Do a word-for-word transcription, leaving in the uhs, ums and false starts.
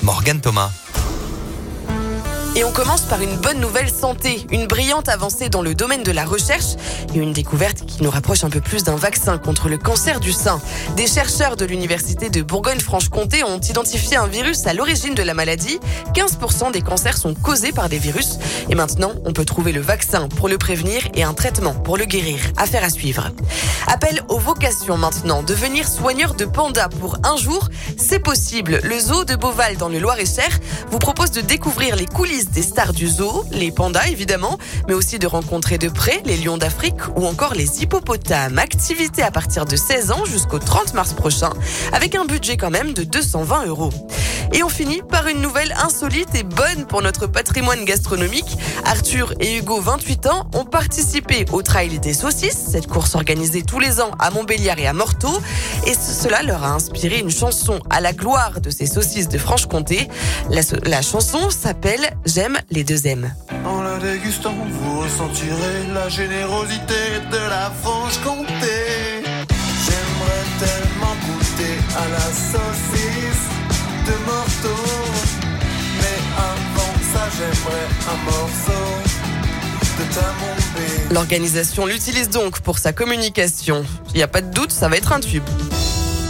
Morgane Thomas. Et on commence par une bonne nouvelle santé, une brillante avancée dans le domaine de la recherche et une découverte qui nous rapproche un peu plus d'un vaccin contre le cancer du sein. Des chercheurs de l'université de Bourgogne-Franche-Comté ont identifié un virus à l'origine de la maladie. quinze pour cent des cancers sont causés par des virus et maintenant on peut trouver le vaccin pour le prévenir et un traitement pour le guérir. Affaire à suivre. Appel aux vocations maintenant. Devenir soigneur de panda pour un jour, c'est possible. Le zoo de Beauval dans le Loir-et-Cher vous propose de découvrir les coulisses des stars du zoo, les pandas évidemment, mais aussi de rencontrer de près les lions d'Afrique ou encore les hippopotames. Activité à partir de seize ans jusqu'au trente mars prochain, avec un budget quand même de deux cent vingt euros. Et on finit par une nouvelle insolite et bonne pour notre patrimoine gastronomique. Arthur et Hugo, vingt-huit ans, ont participé au Trail des saucisses, cette course organisée tous les ans à Montbéliard et à Morteau. Et cela leur a inspiré une chanson à la gloire de ces saucisses de Franche-Comté. La, la chanson s'appelle « J'aime les deux M ». En la dégustant, vous ressentirez la générosité de la Franche-Comté. J'aimerais tellement goûter à la saucisse de Morteau, mais avant ça j'aimerais un morceau de ta Montbé. L'organisation l'utilise donc pour sa communication. Il n'y a pas de doute, ça va être un tube.